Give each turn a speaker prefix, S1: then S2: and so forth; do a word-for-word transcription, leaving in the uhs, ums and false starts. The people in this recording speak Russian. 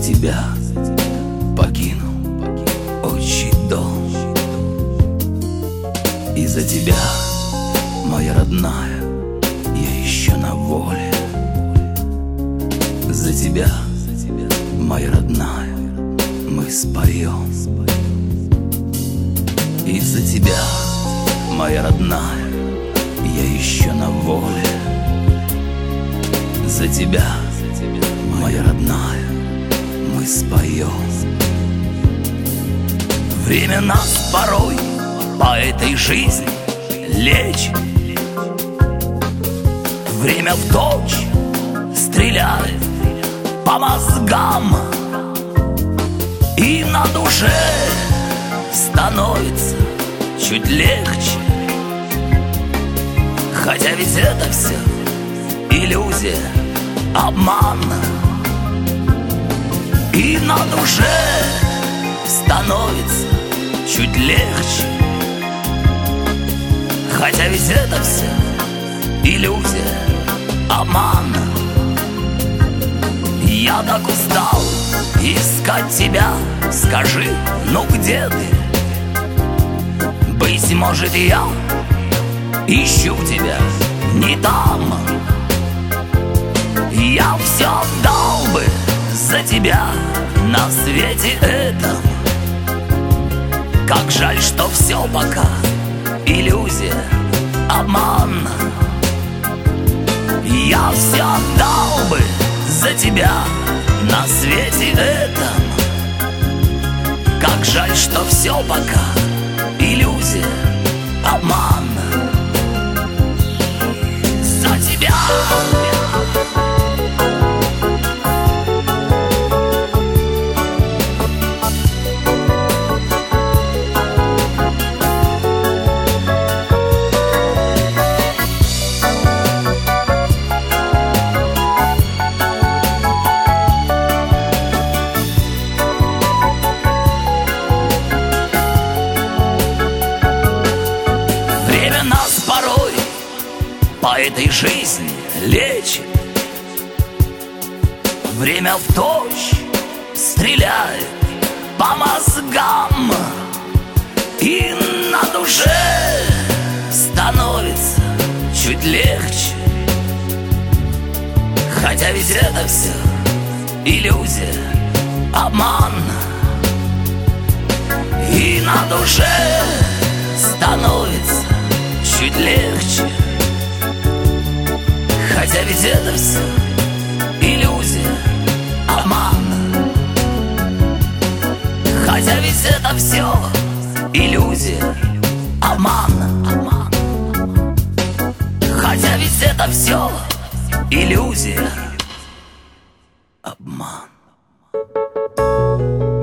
S1: тебя покинул отчий дом. Из-за тебя, моя родная, я еще на воле. За тебя, моя родная, мы споем. Из-за тебя, моя родная, я еще на воле. За тебя, моя родная, мы споем. Время нас порой по этой жизни лечит. Время в точь стреляет по мозгам, и на душе становится чуть легче. Хотя ведь это все иллюзия, обман, и на душе становится чуть легче. Хотя ведь это все иллюзия, обман. Я так устал искать тебя, скажи, ну где ты? Быть может, я ищу тебя не там. Я все отдал бы за тебя на свете этом. Как жаль, что все пока иллюзия, обман. Я все отдал бы за тебя на свете этом. Как жаль, что все пока иллюзия, обман. За тебя. По этой жизни лечит. Время в точь стреляет по мозгам, и на душе становится чуть легче. Хотя ведь это все иллюзия, обман, и на душе становится чуть легче. Хотя ведь это все иллюзия, обман. Хотя ведь это все иллюзия, обман, обман. Хотя ведь это все иллюзия, обман.